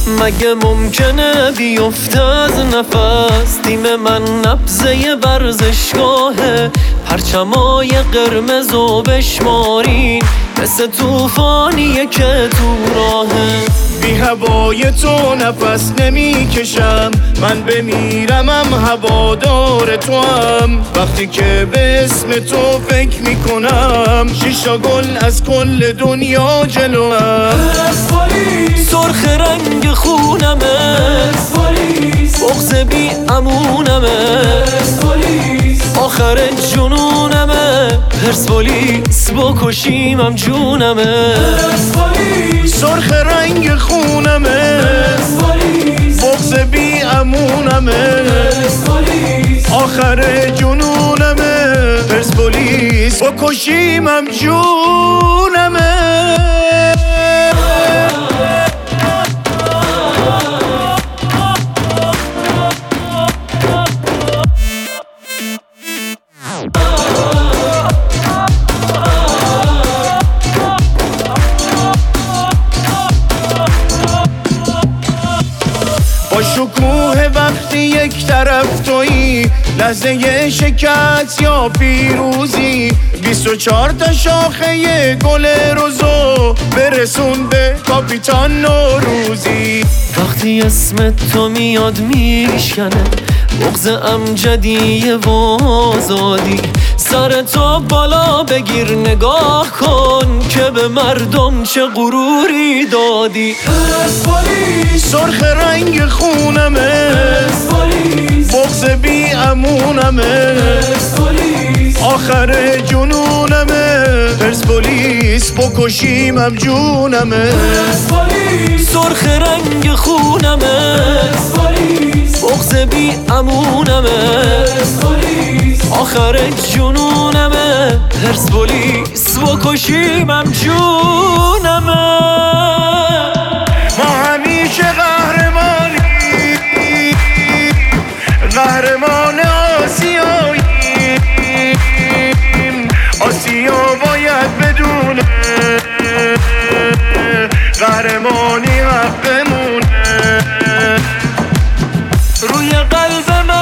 مگه ممکنه بیفته از نفس؟ تیم من نبضه ورزشگاهه، پرچمای قرمز و بشمارین مثل توفانیه که تو راهه. بی هوای تو نفس نمی کشم، من بمیرمم هوادار تو هم. وقتی که به اسم تو فکر می کنم، شیشا گل از کل دنیا جلوم. سرخ رنگ خونمه، بغض بی امونمه، آخر جنونمه، پرسپولیس بکشیمم جونمه. سرخ رنگ خونمه، بغض بی امونمه، آخر جنونمه، پرسپولیس بکشیمم جونمه. با شکوه وقتی یک طرف تویی، لحظه شکست یا پیروزی، 24 تا شاخه گل روزو برسون به کاپیتان نوروزی. وقتی اسم تو میاد میشکنه بغض امجدی و آزادی، سر تو بالا بگیر نگاه کن که به مردم چه غروری دادی. سرخ رنگ خونمه، بغض بی امونمه، آخر جنونمه، پرسپولیس بکشیمم جونمه. سرخ رنگ خونمه، بغض بی امونمه، آخر جنونمه، پرسپولیس بکشیمم جونمه. ما همیشه قهرمان آسیاییم، آسیا باید بدونه قهرمانی حقمونه. روی قلب من